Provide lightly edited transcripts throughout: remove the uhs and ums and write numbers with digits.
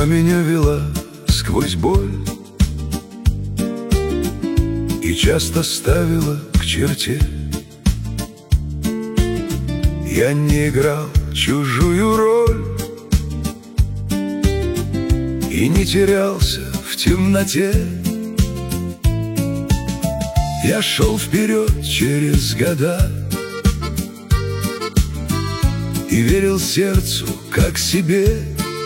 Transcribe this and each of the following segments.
меня вела сквозь боль и часто ставила к черте. Я не играл чужую роль и не терялся в темноте. Я шел вперед через года и верил сердцу, как себе.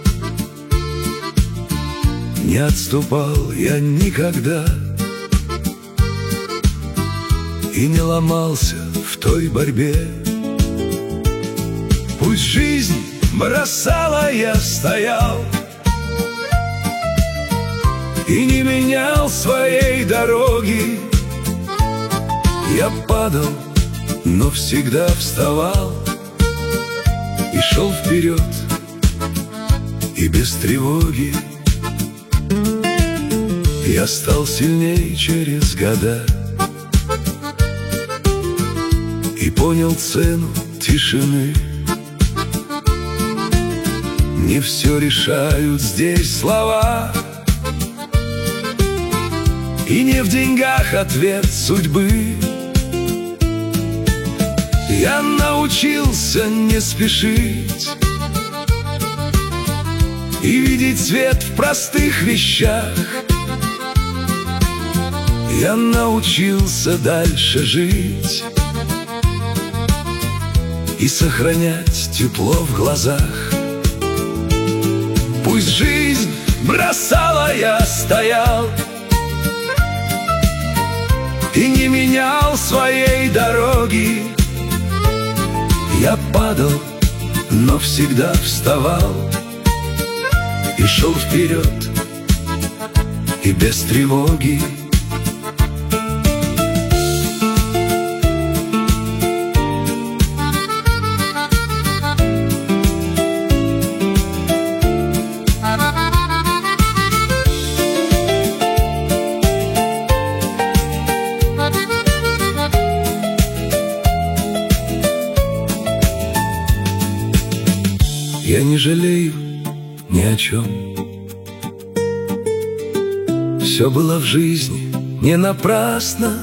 Не отступал я никогда и не ломался в той борьбе. Пусть жизнь бросала, я стоял и не менял своей дороги. Я падал, но всегда вставал и шел вперед, и без тревоги. Я стал сильнее через года и понял цену тишины. Не все решают здесь слова, и не в деньгах ответ судьбы. Я научился не спешить и видеть свет в простых вещах. Я научился дальше жить и сохранять тепло в глазах. Пусть жизнь бросала, я стоял и не менял своей дороги. Я падал, но всегда вставал и шел вперед, и без тревоги. Я не жалею ни о чем. Все было в жизни не напрасно.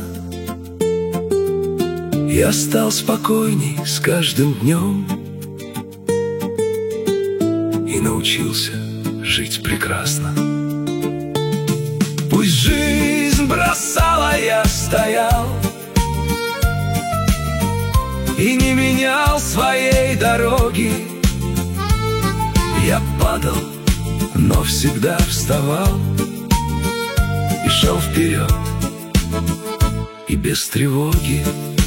Я стал спокойней с каждым днем и научился жить прекрасно. Пусть жизнь бросала, я стоял и не менял своей дороги. Я падал, но всегда вставал и шел вперед, и без тревоги.